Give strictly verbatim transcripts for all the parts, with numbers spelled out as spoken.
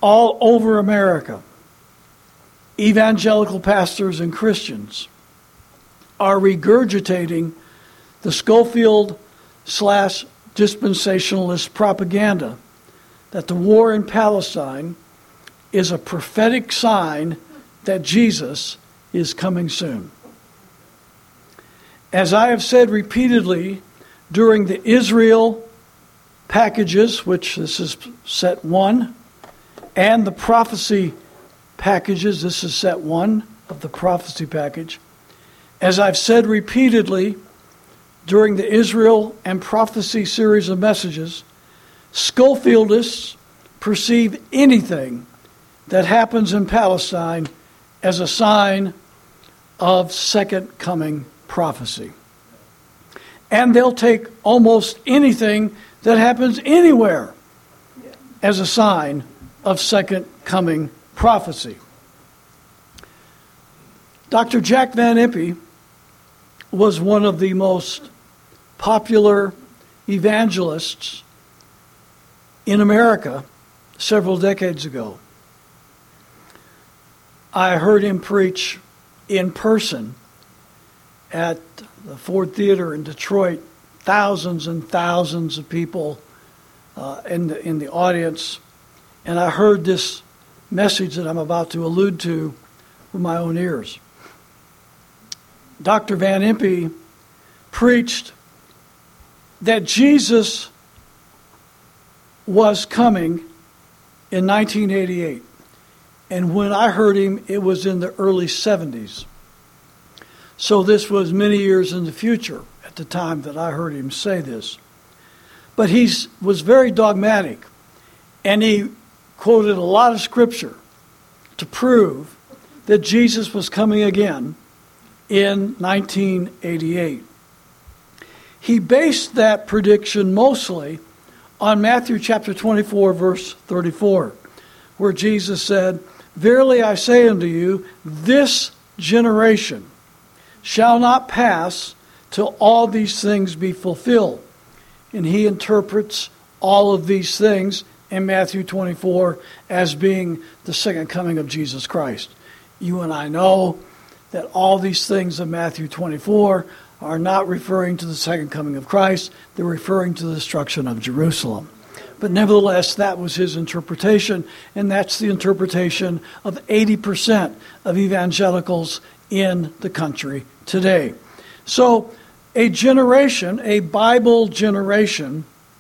all over America, evangelical pastors and Christians are regurgitating the Scofield slash dispensationalist propaganda that the war in Palestine is a prophetic sign that Jesus is coming soon. As I have said repeatedly during the Israel packages, which this is set one, and the prophecy packages, this is set one of the prophecy package. As I've said repeatedly during the Israel and prophecy series of messages, Scofieldists perceive anything that happens in Palestine as a sign of second coming prophecy. And they'll take almost anything that happens anywhere as a sign of second coming prophecy. Doctor Jack Van Impe was one of the most popular evangelists in America several decades ago. I heard him preach in person at the Ford Theater in Detroit. Thousands and thousands of people uh, in the, in the audience. And I heard this message that I'm about to allude to with my own ears. Doctor Van Impe preached that Jesus was coming in nineteen eighty-eight. And when I heard him, it was in the early seventies. So this was many years in the future at the time that I heard him say this. But he was very dogmatic, and he quoted a lot of scripture to prove that Jesus was coming again in nineteen eighty-eight. He based that prediction mostly on Matthew chapter twenty-four, verse thirty-four, where Jesus said, "Verily I say unto you, this generation shall not pass till all these things be fulfilled." And he interprets all of these things in Matthew twenty-four as being the second coming of Jesus Christ. You and I know that all these things of Matthew twenty-four are not referring to the second coming of Christ. They're referring to the destruction of Jerusalem. But nevertheless, that was his interpretation, and that's the interpretation of eighty percent of evangelicals in the country today. So a generation, a Bible generation,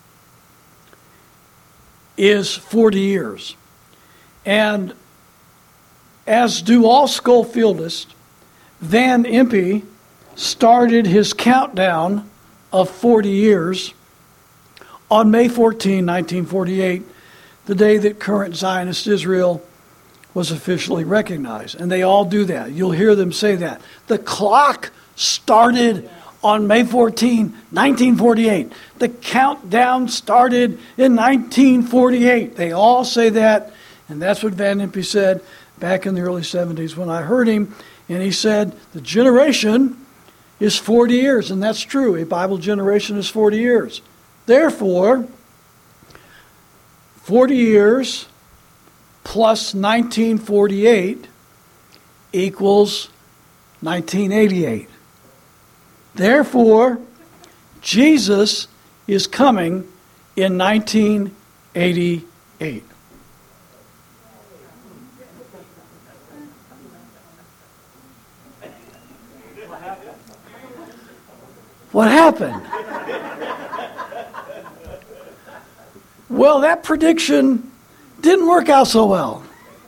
is forty years. And as do all Scofieldists, Van Impe started his countdown of forty years on May fourteenth, nineteen forty-eight, the day that current Zionist Israel was officially recognized. And they all do that. You'll hear them say that. The clock started on May fourteenth, nineteen forty-eight. The countdown started in nineteen forty-eight. They all say that, and that's what Van Impe said back in the early seventies when I heard him. And he said, the generation is forty years, and that's true. A Bible generation is forty years. Therefore, forty years plus nineteen forty-eight equals nineteen eighty-eight. Therefore, Jesus is coming in nineteen eighty-eight. What happened? Well, that prediction didn't work out so well.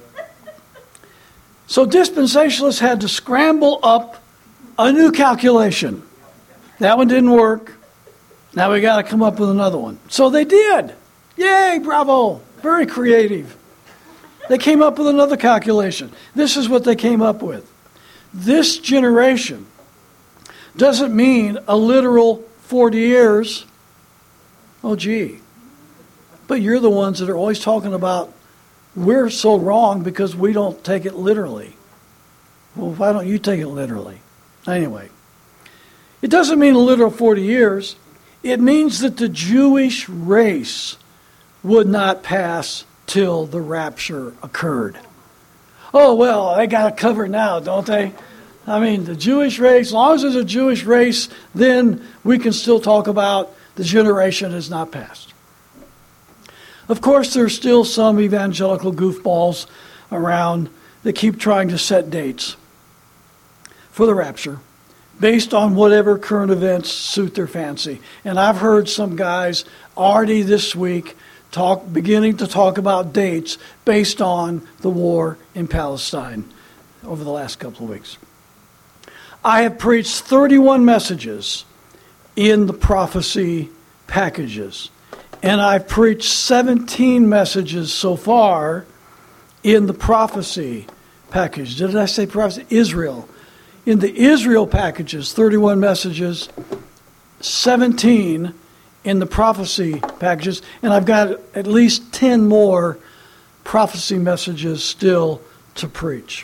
So dispensationalists had to scramble up a new calculation. That one didn't work. Now we got to come up with another one. So they did. Yay, bravo. Very creative. They came up with another calculation. This is what they came up with. This generation doesn't mean a literal forty years. Oh, gee. But you're the ones that are always talking about we're so wrong because we don't take it literally. Well, why don't you take it literally? Anyway, it doesn't mean a literal forty years. It means that the Jewish race would not pass till the rapture occurred. Oh, well, they got it covered now, don't they? I mean, the Jewish race, as long as there's a Jewish race, then we can still talk about the generation has not passed. Of course, there's still some evangelical goofballs around that keep trying to set dates for the rapture based on whatever current events suit their fancy. And I've heard some guys already this week talk, beginning to talk about dates based on the war in Palestine over the last couple of weeks. I have preached thirty-one messages in the prophecy packages. And I've preached seventeen messages so far in the prophecy package. Did I say prophecy? Israel. In the Israel packages, thirty-one messages, seventeen in the prophecy packages. And I've got at least ten more prophecy messages still to preach.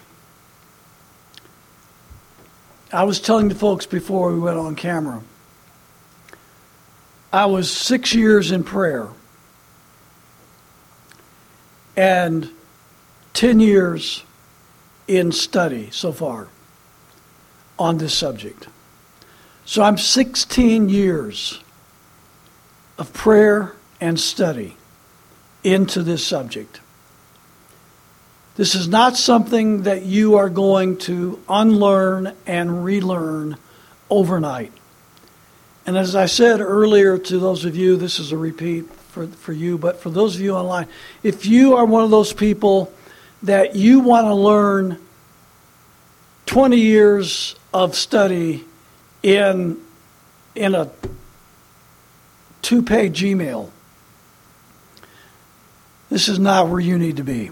I was telling the folks before we went on camera, I was six years in prayer and ten years in study so far on this subject. So I'm sixteen years of prayer and study into this subject. This is not something that you are going to unlearn and relearn overnight. And as I said earlier to those of you, this is a repeat for, for you, but for those of you online, if you are one of those people that you want to learn twenty years of study in, in a two-page email, this is not where you need to be.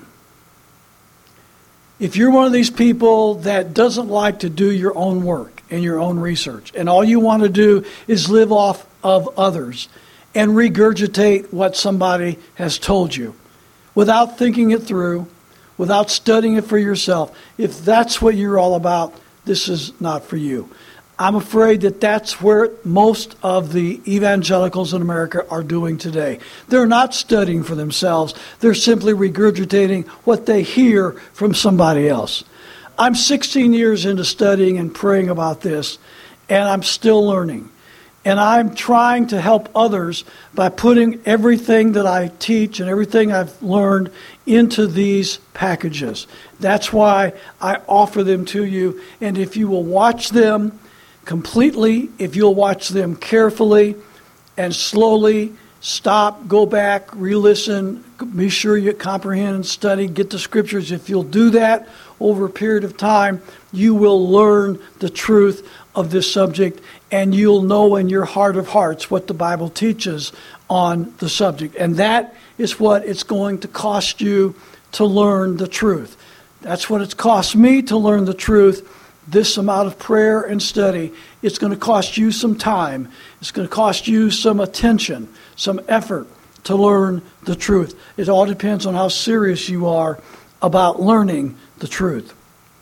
If you're one of these people that doesn't like to do your own work and your own research, and all you want to do is live off of others and regurgitate what somebody has told you without thinking it through, without studying it for yourself, if that's what you're all about, this is not for you. I'm afraid that that's where most of the evangelicals in America are doing today. They're not studying for themselves. They're simply regurgitating what they hear from somebody else. I'm sixteen years into studying and praying about this, and I'm still learning. And I'm trying to help others by putting everything that I teach and everything I've learned into these packages. That's why I offer them to you. And if you will watch them completely, if you'll watch them carefully and slowly, stop, go back, re-listen, be sure you comprehend and study, get the scriptures. If you'll do that over a period of time, you will learn the truth of this subject, and you'll know in your heart of hearts what the Bible teaches on the subject. And that is what it's going to cost you to learn the truth. That's what it's cost me to learn the truth. This amount of prayer and study, it's going to cost you some time. It's going to cost you some attention, some effort to learn the truth. It all depends on how serious you are about learning the truth.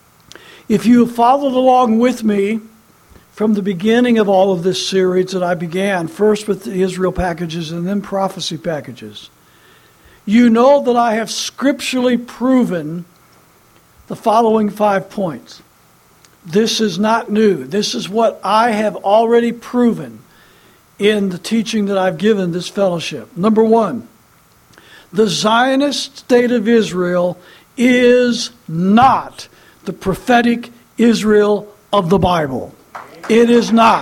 If you have followed along with me from the beginning of all of this series that I began, first with the Israel packages and then prophecy packages, you know that I have scripturally proven the following five points. This is not new. This is what I have already proven in the teaching that I've given this fellowship. Number one, the Zionist state of Israel is not the prophetic Israel of the Bible. It is not.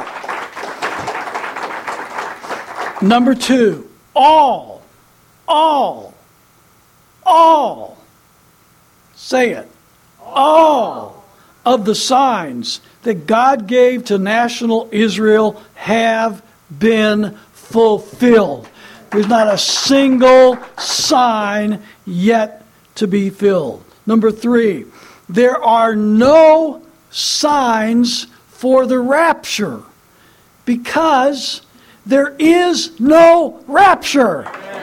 Number two, all, all, all, say it, all of the signs that God gave to national Israel have been fulfilled. There's not a single sign yet to be filled. Number three, there are no signs for the rapture because there is no rapture.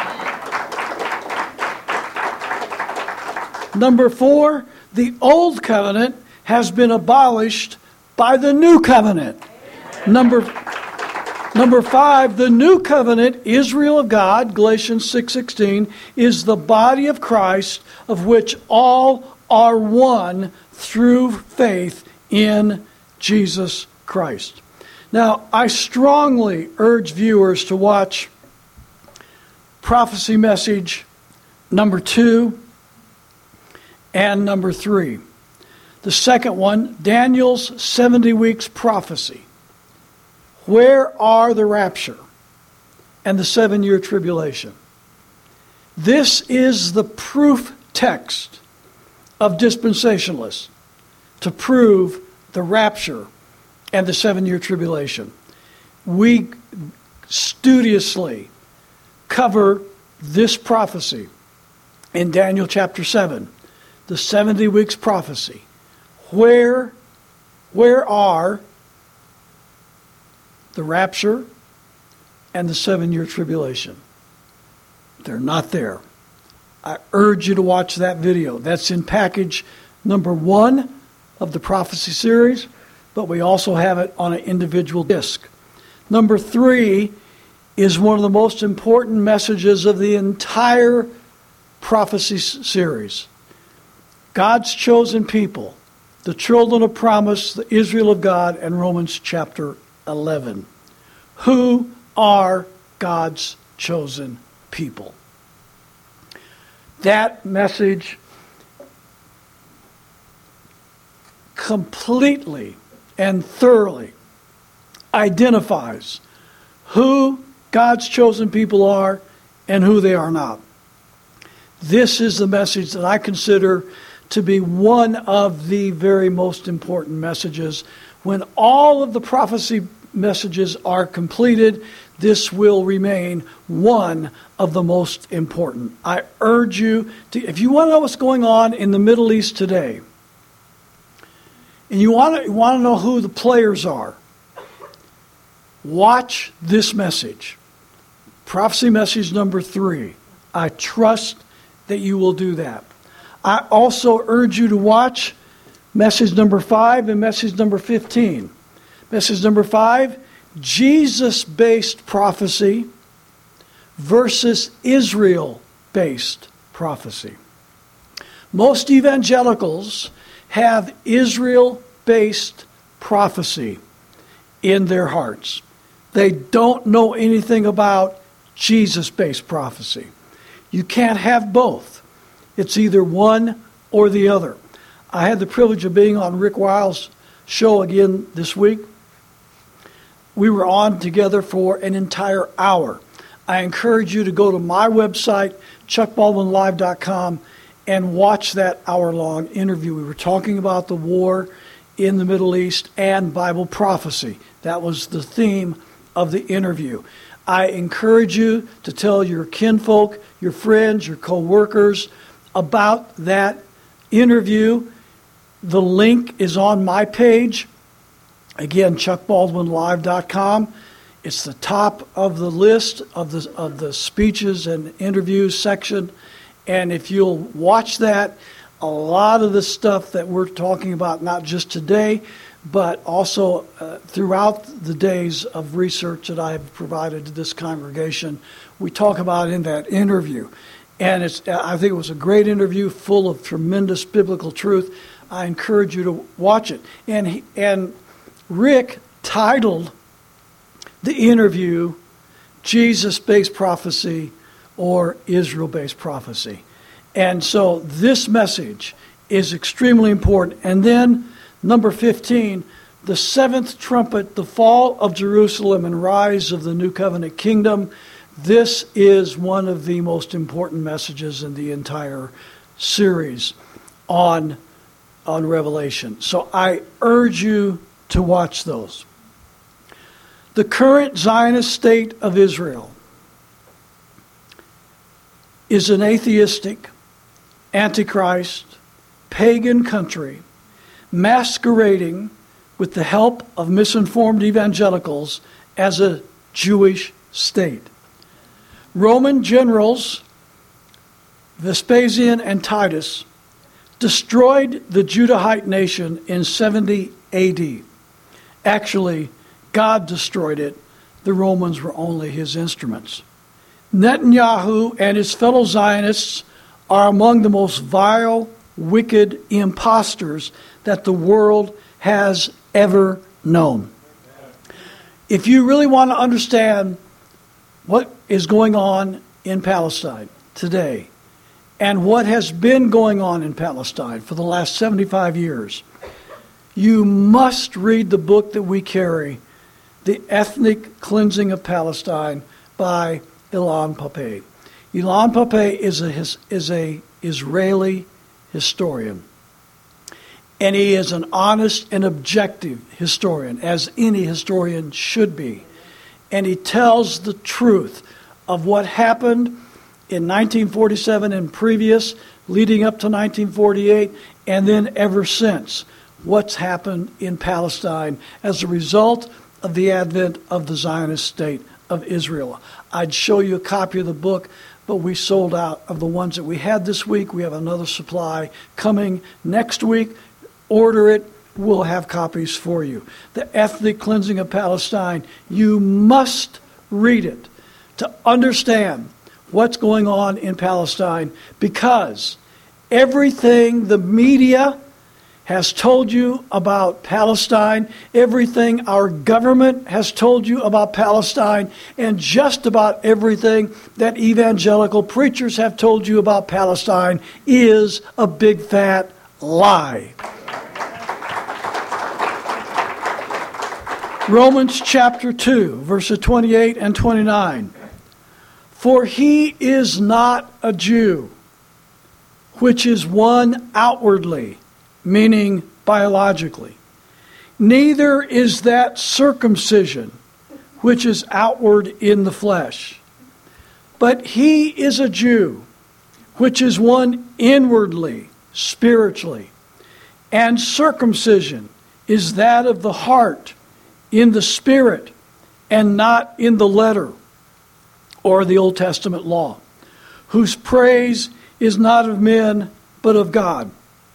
Number four, the old covenant has been abolished by the new covenant. Number Number five, the new covenant, Israel of God, Galatians six sixteen, is the body of Christ, of which all are one through faith in Jesus Christ. Now, I strongly urge viewers to watch prophecy message number two and number three. The second one, Daniel's seventy weeks prophecy. Where are the rapture and the seven-year tribulation? This is the proof text of dispensationalists to prove the rapture and the seven-year tribulation. We studiously cover this prophecy in Daniel chapter seven, the seventy weeks prophecy. Where, where are the rapture and the seven-year tribulation? They're not there. I urge you to watch that video. That's in package number one of the prophecy series, but we also have it on an individual disc. Number three is one of the most important messages of the entire prophecy series. God's chosen people, the children of promise, the Israel of God, and Romans chapter eleven. Who are God's chosen people? That message completely and thoroughly identifies who God's chosen people are and who they are not. This is the message that I consider to be one of the very most important messages. When all of the prophecy messages are completed, this will remain one of the most important. I urge you to, if you want to know what's going on in the Middle East today, and you want to, you want to know who the players are, watch this message. Prophecy message number three. I trust that you will do that. I also urge you to watch message number five and message number fifteen. Message number five, Jesus-based prophecy versus Israel-based prophecy. Most evangelicals have Israel-based prophecy in their hearts. They don't know anything about Jesus-based prophecy. You can't have both. It's either one or the other. I had the privilege of being on Rick Wiles' show again this week. We were on together for an entire hour. I encourage you to go to my website, chuck baldwin live dot com, and watch that hour-long interview. We were talking about the war in the Middle East and Bible prophecy. That was the theme of the interview. I encourage you to tell your kinfolk, your friends, your co-workers about that interview. The link is on my page. Again, chuck baldwin live dot com. It's the top of the list of the of the speeches and interviews section. And if you'll watch that, a lot of the stuff that we're talking about, not just today, but also uh, throughout the days of research that I have provided to this congregation, we talk about in that interview. And it's I think it was a great interview full of tremendous biblical truth. I encourage you to watch it. And he, and Rick titled the interview Jesus-based prophecy or Israel-based prophecy. And so this message is extremely important. And then number fifteen, the seventh trumpet, the fall of Jerusalem and rise of the new covenant kingdom. This is one of the most important messages in the entire series on, on Revelation. So I urge you to watch those. The current Zionist state of Israel is an atheistic, antichrist, pagan country masquerading with the help of misinformed evangelicals as a Jewish state. Roman generals Vespasian and Titus destroyed the Judahite nation in seventy A D. Actually, God destroyed it the Romans were only his instruments. Netanyahu and his fellow Zionists are among the most vile, wicked impostors that the world has ever known. If you really want to understand what is going on in Palestine today and what has been going on in Palestine for the last seventy-five years, you must read the book that we carry, The Ethnic Cleansing of Palestine by Ilan Pappé. Ilan Pappé is a is a Israeli historian. And he is an honest and objective historian, as any historian should be. And he tells the truth of what happened in nineteen forty-seven and previous, leading up to nineteen forty-eight, and then ever since, what's happened in Palestine as a result of the advent of the Zionist state of Israel. I'd show you a copy of the book, but we sold out of the ones that we had this week. We have another supply coming next week. Order it. We'll have copies for you. The Ethnic Cleansing of Palestine. You must read it to understand what's going on in Palestine, because everything the media has told you about Palestine, everything our government has told you about Palestine, and just about everything that evangelical preachers have told you about Palestine is a big fat lie. Romans chapter two, verses twenty-eight and twenty-nine. For he is not a Jew, which is one outwardly, meaning biologically. Neither is that circumcision, which is outward in the flesh. But he is a Jew, which is one inwardly, spiritually. And circumcision is that of the heart, in the spirit, and not in the letter, or the Old Testament law, whose praise is not of men, but of God.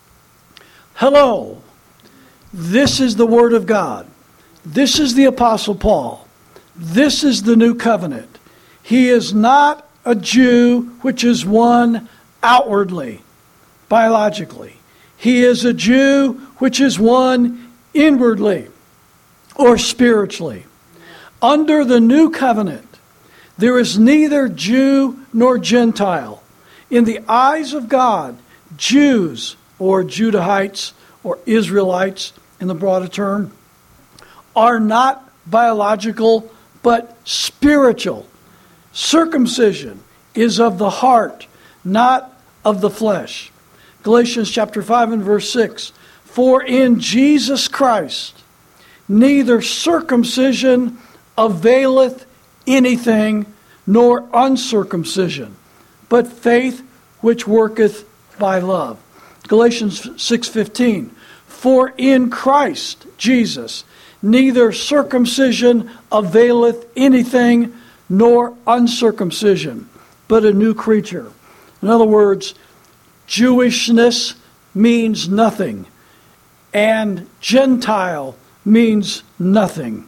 Hello, this is the Word of God. This is the Apostle Paul. This is the New Covenant. He is not a Jew, which is one outwardly, biologically. He is a Jew, which is one inwardly, or spiritually. Under the New Covenant, there is neither Jew nor Gentile. In the eyes of God, Jews, or Judahites, or Israelites, in the broader term, are not biological, but spiritual. Circumcision is of the heart, not of the flesh. Galatians chapter five and verse six. For in Jesus Christ, neither circumcision availeth anything, nor uncircumcision, but faith which worketh by love. Galatians six fifteen. For in Christ Jesus, neither circumcision availeth anything, nor uncircumcision, but a new creature. In other words, Jewishness means nothing, and Gentile means nothing.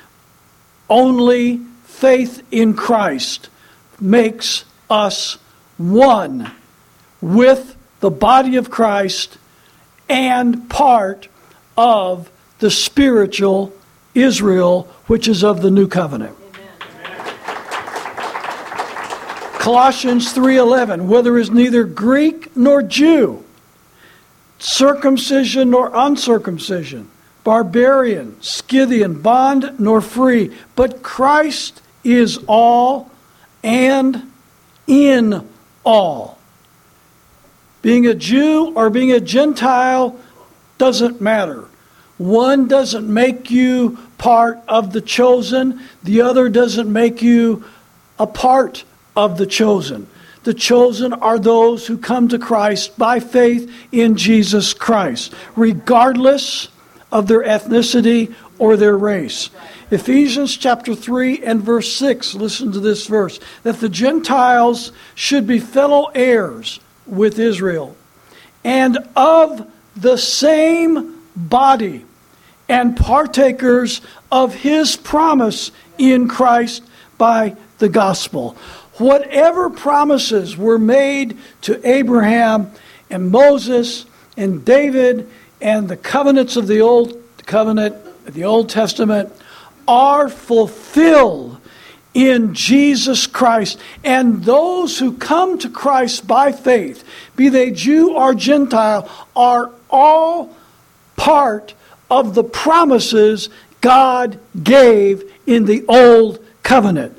Only faith in Christ makes us one with the body of Christ and part of the spiritual Israel, which is of the New Covenant. Amen. Colossians three eleven, where there is neither Greek nor Jew, circumcision nor uncircumcision, barbarian, Scythian, bond nor free, but Christ is all and in all. Being a Jew or being a Gentile doesn't matter. One doesn't make you part of the chosen. The other doesn't make you a part of the chosen. The chosen are those who come to Christ by faith in Jesus Christ, regardless of their ethnicity or their race. Ephesians chapter three and verse six, listen to this verse, that the Gentiles should be fellow heirs with Israel, and of the same body, and partakers of his promise in Christ by the gospel. Whatever promises were made to Abraham and Moses and David and the covenants of the Old Covenant, the Old Testament, are fulfilled in Jesus Christ. And those who come to Christ by faith, be they Jew or Gentile, are all part of the promises God gave in the Old Covenant.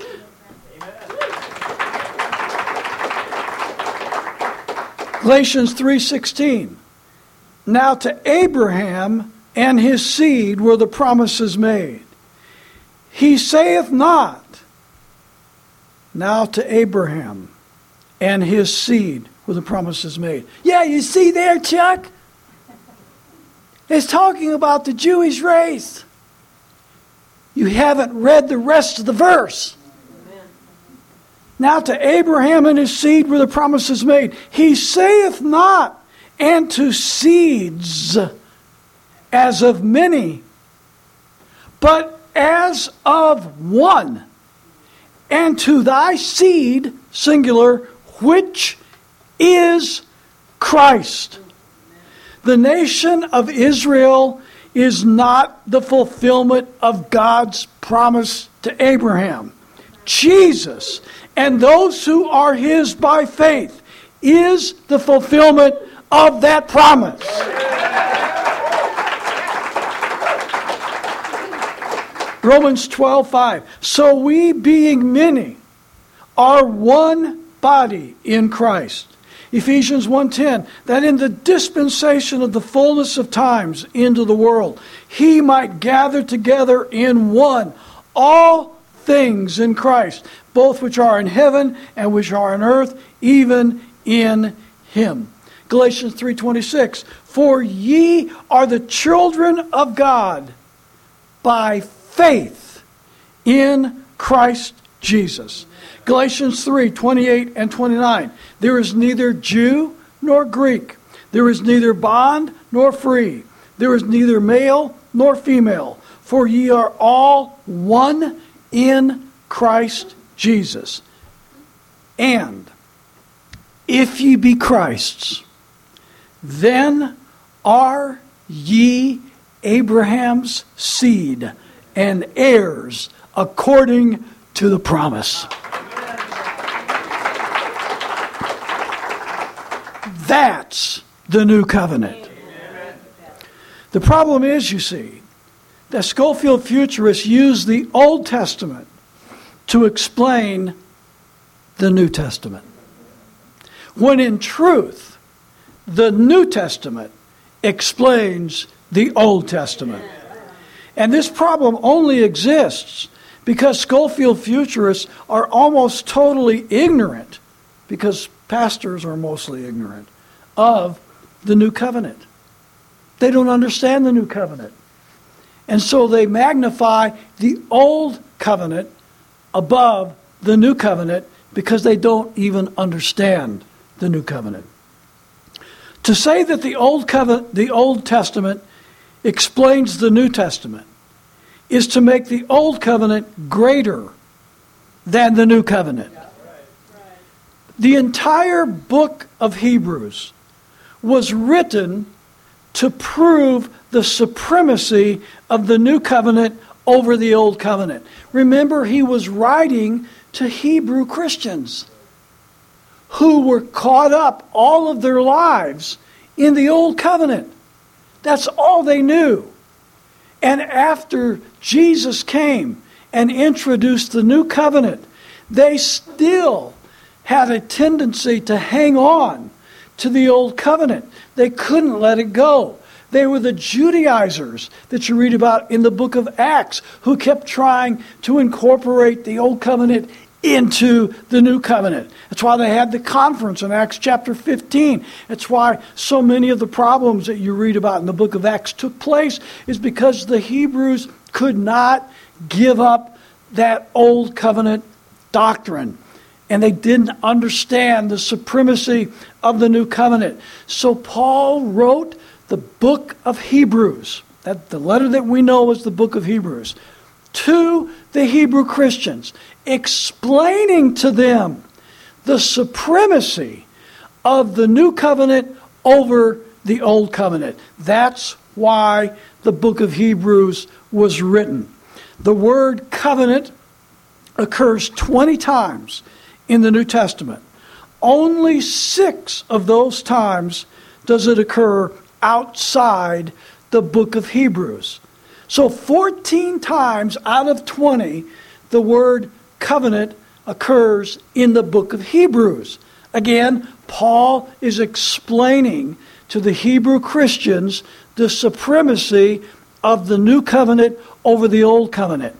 Galatians three sixteen. Now to Abraham and his seed were the promises made. He saith not, now to Abraham and his seed were the promises made. Yeah, you see there, Chuck? It's talking about the Jewish race. You haven't read the rest of the verse. Now to Abraham and his seed were the promises made. He saith not, and to seeds as of many, but as of one, and to thy seed, singular, which is Christ. The nation of Israel is not the fulfillment of God's promise to Abraham. Jesus and those who are his by faith is the fulfillment of that promise. Romans twelve five. So we, being many, are one body in Christ. Ephesians one ten. That in the dispensation of the fullness of times into the world, he might gather together in one all things in Christ, both which are in heaven and which are on earth, even in him. Galatians three twenty-six. For ye are the children of God by faith in Christ Jesus. Galatians three twenty-eight and twenty-nine. There is neither Jew nor Greek. There is neither bond nor free. There is neither male nor female. For ye are all one in Christ Jesus. And if ye be Christ's, then are ye Abraham's seed and heirs according to the promise. That's the new covenant. The problem is, you see, that Scofield Futurists use the Old Testament to explain the New Testament, when in truth, the New Testament explains the Old Testament. And this problem only exists because Scofield Futurists are almost totally ignorant, because pastors are mostly ignorant, of the New Covenant. They don't understand the New Covenant. And so they magnify the Old Covenant above the New Covenant because they don't even understand the New Covenant. To say that the Old Covenant, the Old Testament explains the New Testament is to make the Old Covenant greater than the New Covenant. The entire book of Hebrews was written to prove the supremacy of the New Covenant over the Old Covenant. Remember, he was writing to Hebrew Christians who were caught up all of their lives in the Old Covenant. That's all they knew. And after Jesus came and introduced the New Covenant, they still had a tendency to hang on to the Old Covenant. They couldn't let it go. They were the Judaizers that you read about in the book of Acts, who kept trying to incorporate the Old Covenant into the New Covenant. That's why they had the conference in Acts chapter fifteen. That's why so many of the problems that you read about in the book of Acts took place, is because the Hebrews could not give up that Old Covenant doctrine. And they didn't understand the supremacy of the New Covenant. So Paul wrote the book of Hebrews. That the letter that we know as the book of Hebrews, to the Hebrew Christians, explaining to them the supremacy of the new covenant over the old covenant. That's why the book of Hebrews was written. The word covenant occurs twenty times in the New Testament. Only six of those times does it occur outside the book of Hebrews. So fourteen times out of twenty, the word covenant occurs in the book of Hebrews. Again, Paul is explaining to the Hebrew Christians the supremacy of the new covenant over the old covenant.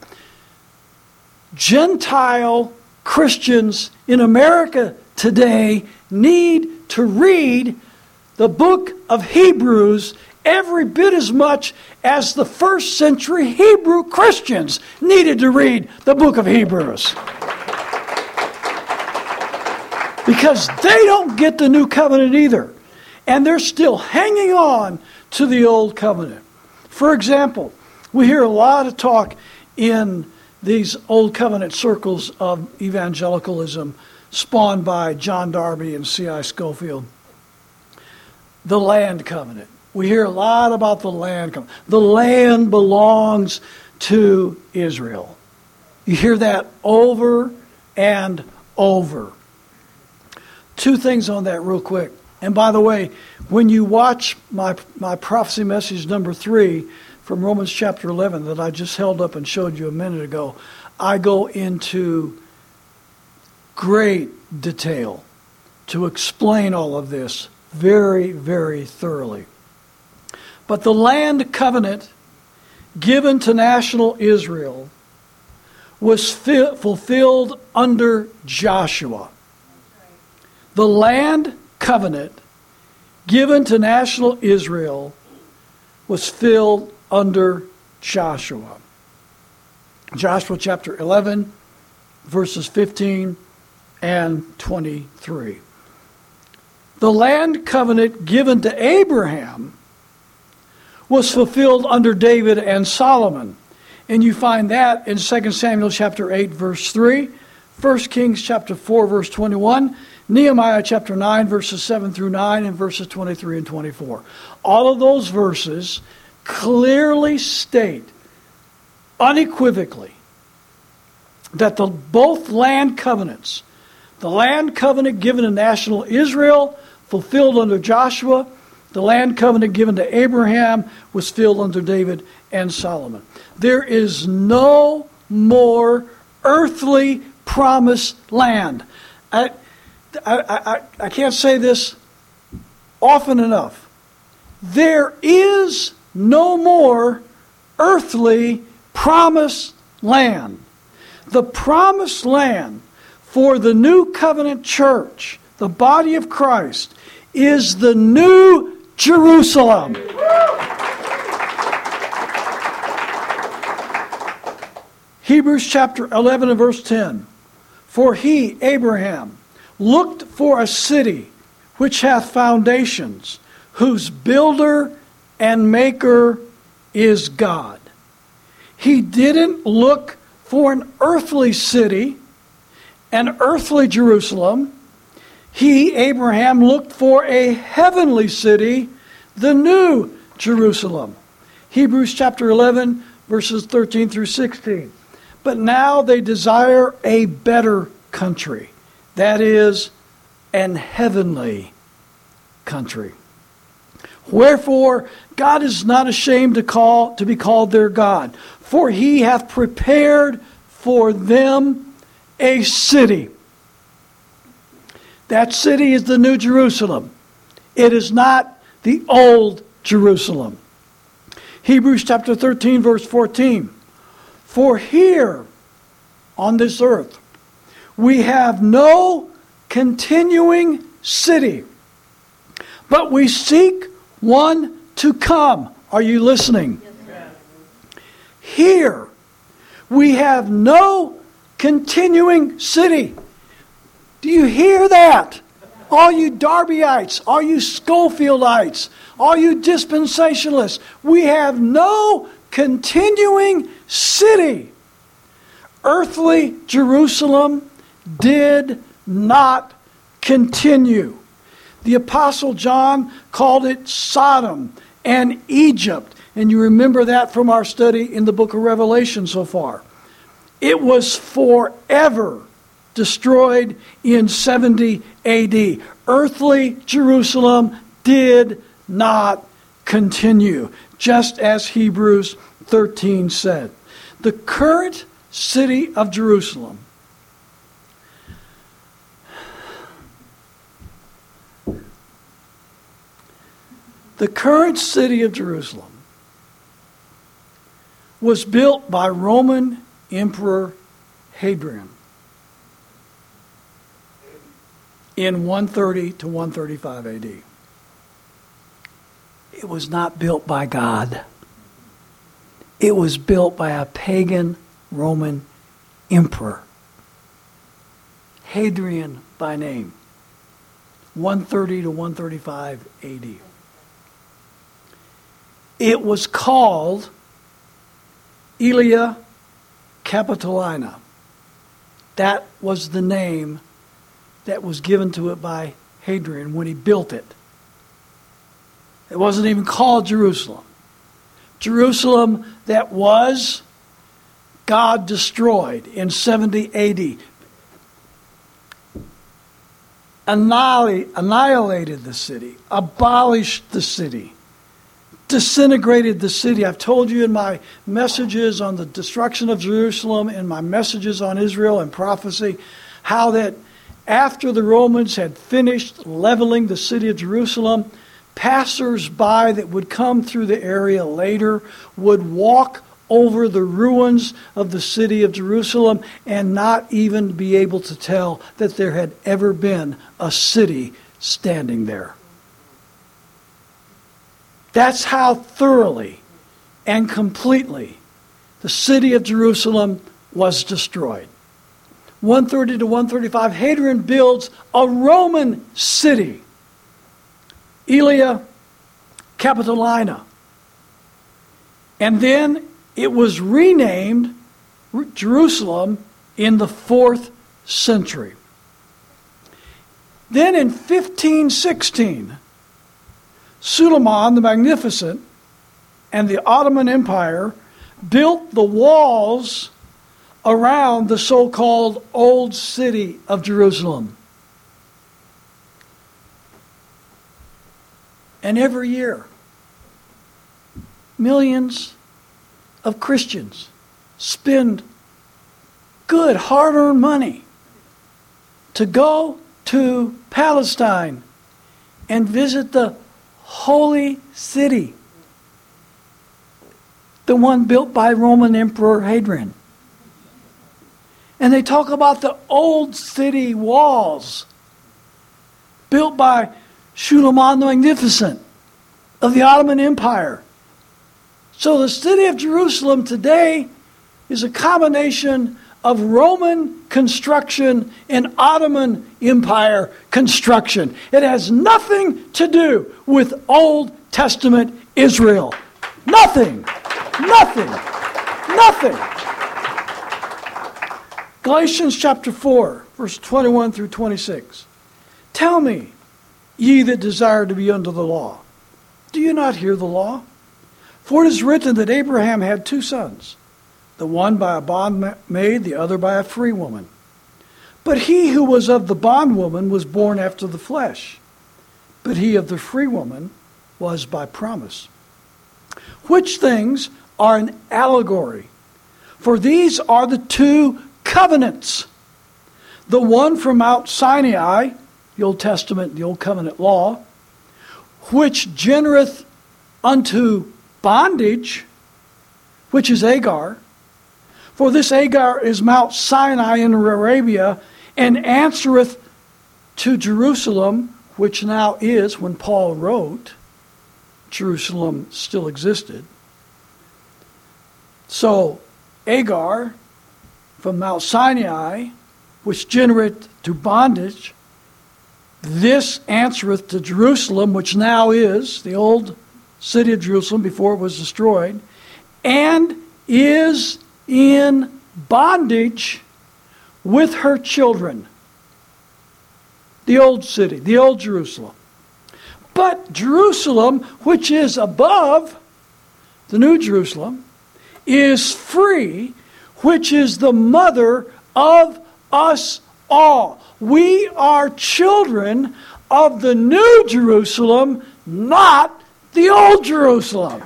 Gentile Christians in America today need to read the book of Hebrews every bit as much as the first century Hebrew Christians needed to read the book of Hebrews. Because they don't get the new covenant either. And they're still hanging on to the old covenant. For example, we hear a lot of talk in these old covenant circles of evangelicalism spawned by John Darby and C I Scofield. The land covenant. We hear a lot about the land covenant. The land belongs to Israel. You hear that over and over. Two things on that real quick. And by the way, when you watch my, my prophecy message number three from Romans chapter eleven that I just held up and showed you a minute ago, I go into great detail to explain all of this very, very thoroughly. But the land covenant given to national Israel was fi- fulfilled under Joshua. The land covenant given to national Israel was filled under Joshua. Joshua chapter eleven, verses fifteen and twenty-three. The land covenant given to Abraham was fulfilled under David and Solomon. And you find that in Second Samuel chapter eight, verse three, First Kings chapter four, verse twenty-one, Nehemiah chapter nine, verses seven through nine, and verses twenty-three and twenty-four. All of those verses clearly state, unequivocally, that the both land covenants, the land covenant given to national Israel, fulfilled under Joshua, the land covenant given to Abraham was filled under David and Solomon. There is no more earthly promised land. I, I, I, I can't say this often enough. There is no more earthly promised land. The promised land for the new covenant church, the body of Christ, is the new Jerusalem. Hebrews chapter eleven and verse ten. For he, Abraham, looked for a city which hath foundations, whose builder and maker is God. He didn't look for an earthly city, an earthly Jerusalem. He, Abraham, looked for a heavenly city, the new Jerusalem. Hebrews chapter eleven, verses thirteen through sixteen. But now they desire a better country, that is, an heavenly country. Wherefore, God is not ashamed to call to be called their God, for he hath prepared for them a city. That city is the New Jerusalem. It is not the old Jerusalem. Hebrews chapter thirteen, verse fourteen. For here on this earth we have no continuing city, but we seek one to come. Are you listening? Yes. Here we have no continuing city. Do you hear that? All you Darbyites, all you Schofieldites, all you dispensationalists, we have no continuing city earthly Jerusalem did not continue. The Apostle John called it Sodom and Egypt. And you remember that from our study in the book of Revelation so far. It was forever destroyed in seventy A D. Earthly Jerusalem did not continue, just as Hebrews thirteen said. The current city of Jerusalem The current city of Jerusalem was built by Roman Emperor Hadrian in one thirty to one thirty-five A D. It was not built by God. It was built by a pagan Roman emperor. Hadrian by name. one thirty to one thirty-five A D. It was called Aelia Capitolina. That was the name that was given to it by Hadrian when he built it. It wasn't even called Jerusalem. Jerusalem that was, God destroyed in seventy A D. Annihilated the city, abolished the city, disintegrated the city. I've told you in my messages on the destruction of Jerusalem and my messages on Israel and prophecy how that after the Romans had finished leveling the city of Jerusalem, passers-by that would come through the area later would walk over the ruins of the city of Jerusalem and not even be able to tell that there had ever been a city standing there. That's how thoroughly and completely the city of Jerusalem was destroyed. one thirty to one thirty-five, Hadrian builds a Roman city, Aelia Capitolina. And then it was renamed Jerusalem in the fourth century. Then in fifteen sixteen, Suleiman the Magnificent and the Ottoman Empire built the walls around the so-called Old City of Jerusalem. And every year, millions of Christians spend good, hard-earned money to go to Palestine and visit the Holy City, the one built by Roman Emperor Hadrian. And they talk about the Old City walls built by Suleiman the Magnificent of the Ottoman Empire. So the city of Jerusalem today is a combination of Roman construction and Ottoman Empire construction. It has nothing to do with Old Testament Israel. Nothing. Nothing. Nothing. Galatians chapter four, verse twenty-one through twenty-six. Tell me, ye that desire to be under the law, do you not hear the law? For it is written that Abraham had two sons, the one by a bondmaid, the other by a free woman. But he who was of the bondwoman was born after the flesh, but he of the free woman was by promise. Which things are an allegory? For these are the two covenants. The one from Mount Sinai, the Old Testament, the Old Covenant law, which genereth unto bondage, which is Agar. For this Agar is Mount Sinai in Arabia, and answereth to Jerusalem, which now is, when Paul wrote, Jerusalem still existed. So, Agar, from Mount Sinai, which generate to bondage, this answereth to Jerusalem, which now is the old city of Jerusalem before it was destroyed, and is in bondage with her children. The old city, the old Jerusalem. But Jerusalem, which is above the new Jerusalem, is free, which is the mother of us all. We are children of the new Jerusalem, not the old Jerusalem.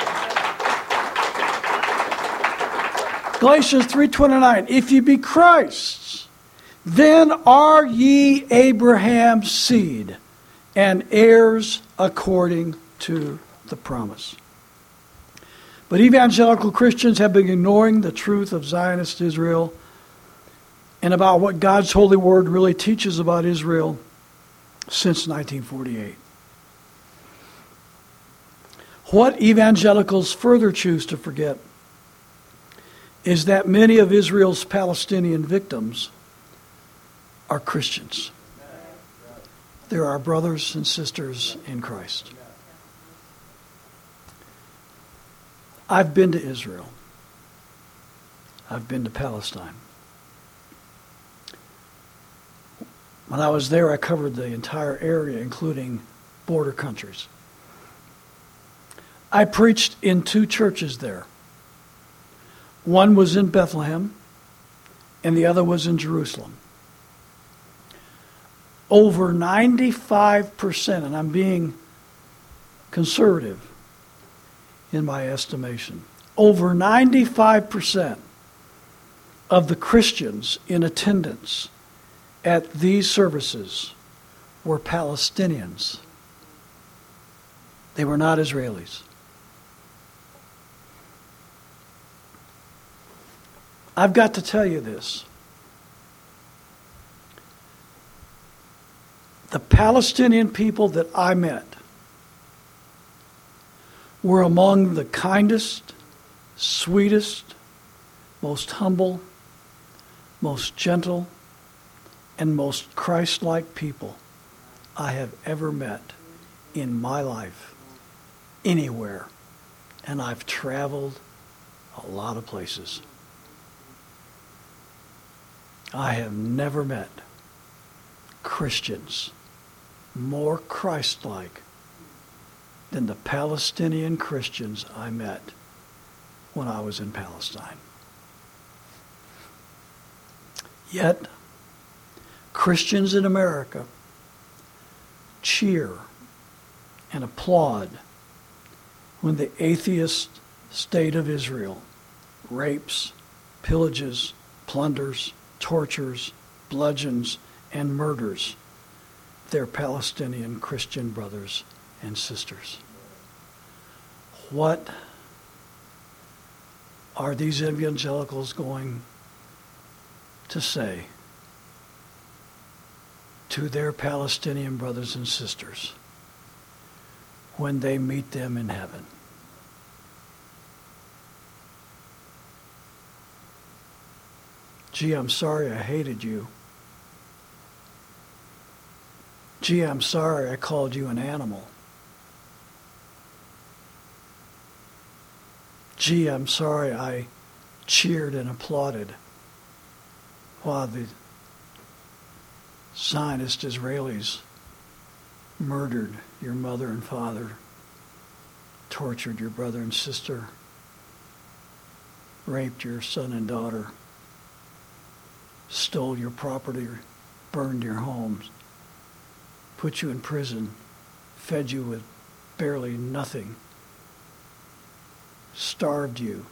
Galatians three twenty-nine, if ye be Christ's, then are ye Abraham's seed, and heirs according to the promise. But evangelical Christians have been ignoring the truth of Zionist Israel and about what God's holy word really teaches about Israel since nineteen forty-eight. What evangelicals further choose to forget is that many of Israel's Palestinian victims are Christians. They're our brothers and sisters in Christ. I've been to Israel. I've been to Palestine. When I was there, I covered the entire area, including border countries. I preached in two churches there. One was in Bethlehem, and the other was in Jerusalem. Over ninety-five percent, and I'm being conservative in my estimation, over ninety-five percent of the Christians in attendance at these services were Palestinians. They were not Israelis. I've got to tell you this. The Palestinian people that I met were among the kindest, sweetest, most humble, most gentle, and most Christ-like people I have ever met in my life, anywhere. And I've traveled a lot of places. I have never met Christians more Christ-like than the Palestinian Christians I met when I was in Palestine. Yet, Christians in America cheer and applaud when the atheist state of Israel rapes, pillages, plunders, tortures, bludgeons, and murders their Palestinian Christian brothers and sisters. What are these evangelicals going to say to their Palestinian brothers and sisters when they meet them in heaven? Gee, I'm sorry I hated you. Gee, I'm sorry I called you an animal. Gee, I'm sorry I cheered and applauded while the Zionist Israelis murdered your mother and father, tortured your brother and sister, raped your son and daughter, stole your property, burned your homes, put you in prison, fed you with barely nothing, starved you,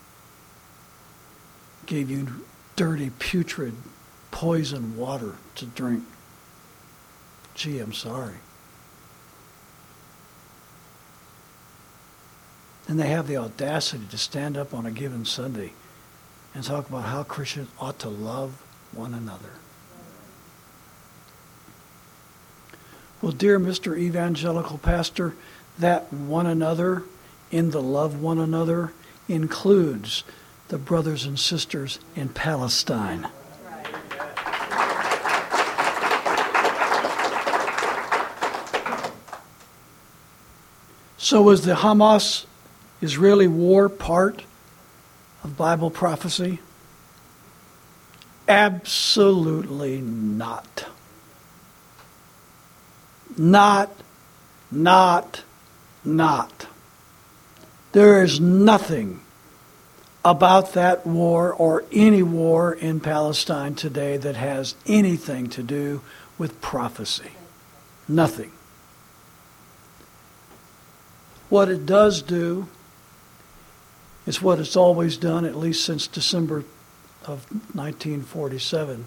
gave you dirty, putrid, poison water to drink. Gee, I'm sorry. And they have the audacity to stand up on a given Sunday and talk about how Christians ought to love one another. Well, dear Mister Evangelical Pastor, that one another in the love one another includes the brothers and sisters in Palestine. So was the Hamas-Israeli war part of Bible prophecy? Absolutely not. Not, not, not. There is nothing about that war or any war in Palestine today that has anything to do with prophecy. Nothing. What it does do is what it's always done, at least since December of nineteen forty-seven.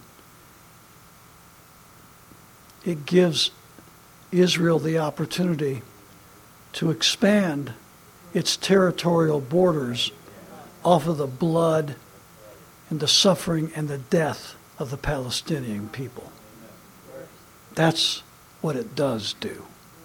It gives Israel the opportunity to expand its territorial borders off of the blood and the suffering and the death of the Palestinian people. That's what it does do.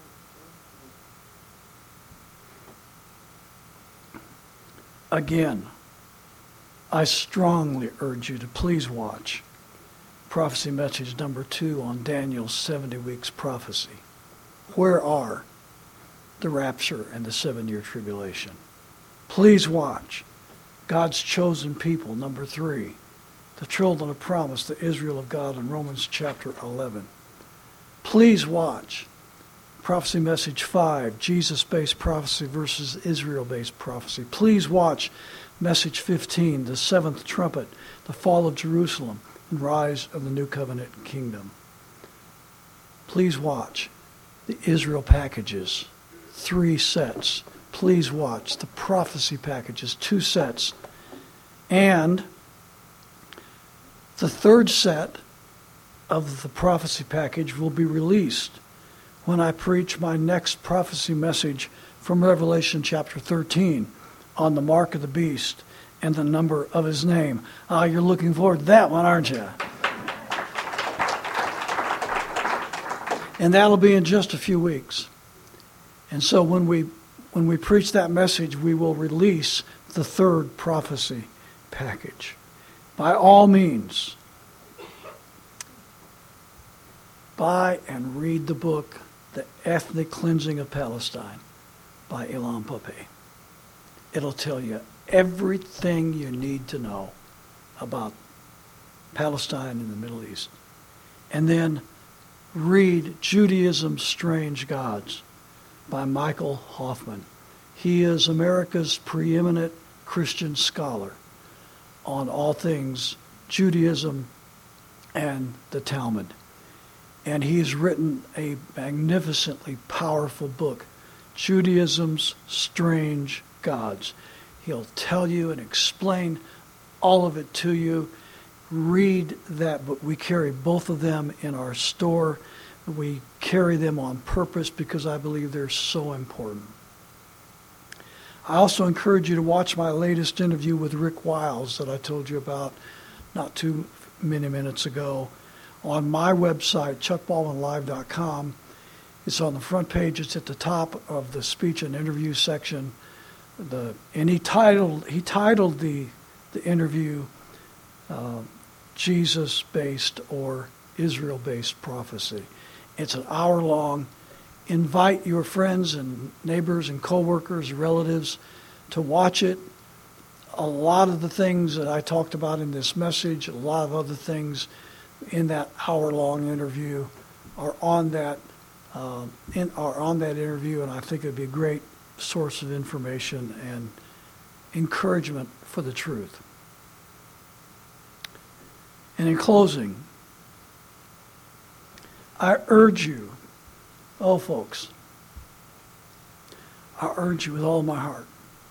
Again, I strongly urge you to please watch prophecy message number two on Daniel's seventy weeks prophecy. Where are the rapture and the seven-year tribulation? Please watch God's chosen people, number three, the children of promise, the Israel of God in Romans chapter eleven. Please watch prophecy message five, Jesus-based prophecy versus Israel-based prophecy. Please watch message fifteen, the seventh trumpet, the fall of Jerusalem and rise of the new covenant kingdom. Please watch the Israel packages, three sets. Please watch the prophecy packages, two sets. And the third set of the prophecy package will be released when I preach my next prophecy message from Revelation chapter thirteen on the mark of the beast and the number of his name. Ah, you're looking forward to that one, aren't you? And that'll be in just a few weeks. And so when we when we preach that message, we will release the third prophecy package. By all means, buy and read the book, The Ethnic Cleansing of Palestine by Ilan Pappé. It'll tell you everything you need to know about Palestine and the Middle East. And then read Judaism's Strange Gods by Michael Hoffman. He is America's preeminent Christian scholar on all things Judaism and the Talmud. And he's written a magnificently powerful book, Judaism's Strange Gods. He'll tell you and explain all of it to you. Read that book. We carry both of them in our store. We carry them on purpose because I believe they're so important. I also encourage you to watch my latest interview with Rick Wiles that I told you about not too many minutes ago on my website, chuck baldwin live dot com. It's on the front page. It's at the top of the speech and interview section. The and he titled he titled the the interview uh, Jesus-based or Israel-based prophecy. It's an hour long. Invite your friends and neighbors and coworkers, relatives to watch it. A lot of the things that I talked about in this message, a lot of other things in that hour-long interview are on that uh, in, are on that interview, and I think it'd be a great source of information and encouragement for the truth. And in closing, I urge you, oh folks, I urge you with all my heart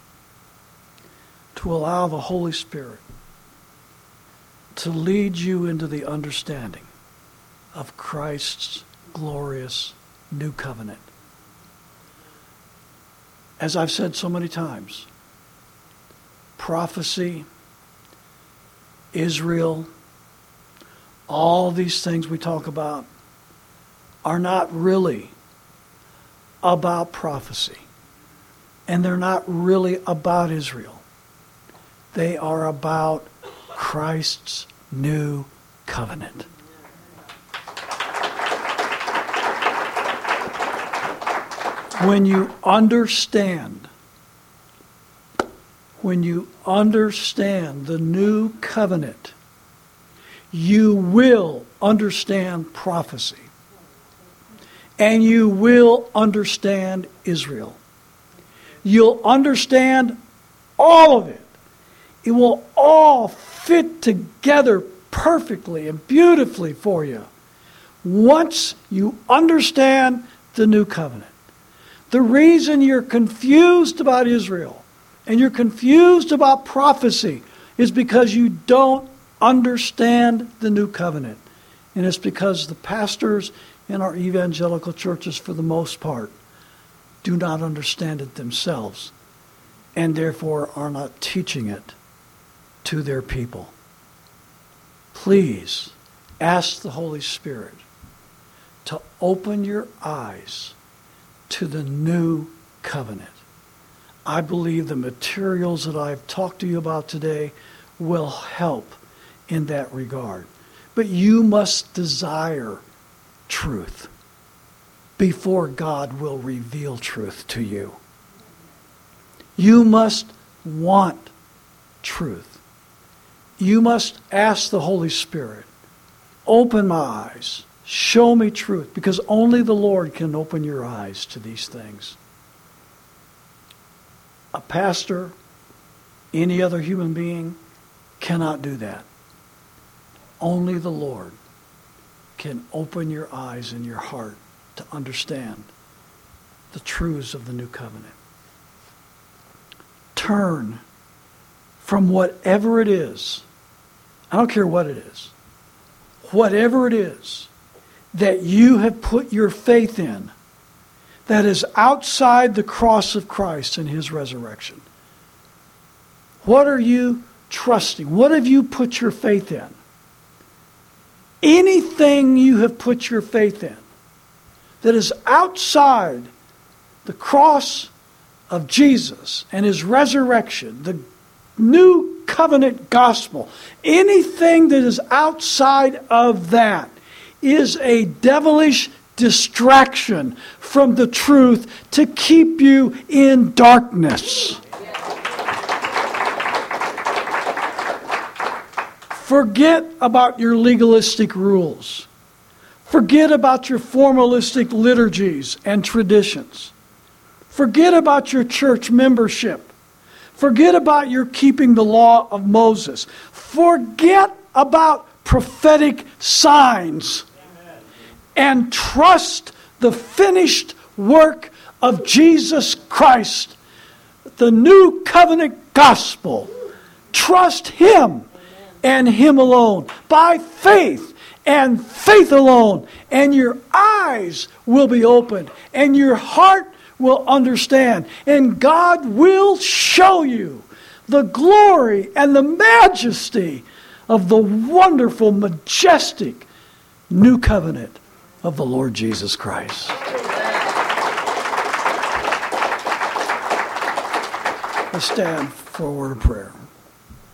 to allow the Holy Spirit to lead you into the understanding of Christ's glorious new covenant. As I've said so many times, prophecy, Israel, all these things we talk about are not really about prophecy. And they're not really about Israel. They are about Christ's new covenant. When you understand, when you understand the new covenant, you will understand prophecy. And you will understand Israel. You'll understand all of it. It will all fit together perfectly and beautifully for you once you understand the new covenant. The reason you're confused about Israel and you're confused about prophecy is because you don't understand the new covenant. And it's because the pastors in our evangelical churches, for the most part, do not understand it themselves and therefore are not teaching it to their people. Please ask the Holy Spirit to open your eyes to the new covenant. I believe the materials that I've talked to you about today will help in that regard. But you must desire truth before God will reveal truth to you. You must want truth. You must ask the Holy Spirit, open my eyes, show me truth, because only the Lord can open your eyes to these things. A pastor, any other human being, cannot do that. Only the Lord can open your eyes and your heart to understand the truths of the new covenant. Turn from whatever it is, I don't care what it is, whatever it is that you have put your faith in that is outside the cross of Christ and His resurrection. What are you trusting? What have you put your faith in? Anything you have put your faith in that is outside the cross of Jesus and His resurrection, the new covenant gospel, anything that is outside of that is a devilish distraction from the truth to keep you in darkness. Forget about your legalistic rules. Forget about your formalistic liturgies and traditions. Forget about your church membership. Forget about your keeping the law of Moses. Forget about prophetic signs. Amen. And trust the finished work of Jesus Christ, the new covenant gospel. Trust Him and Him alone, by faith and faith alone. And your eyes will be opened, and your heart will understand, and God will show you the glory and the majesty of the wonderful, majestic new covenant of the Lord Jesus Christ. Let's stand for a word of prayer.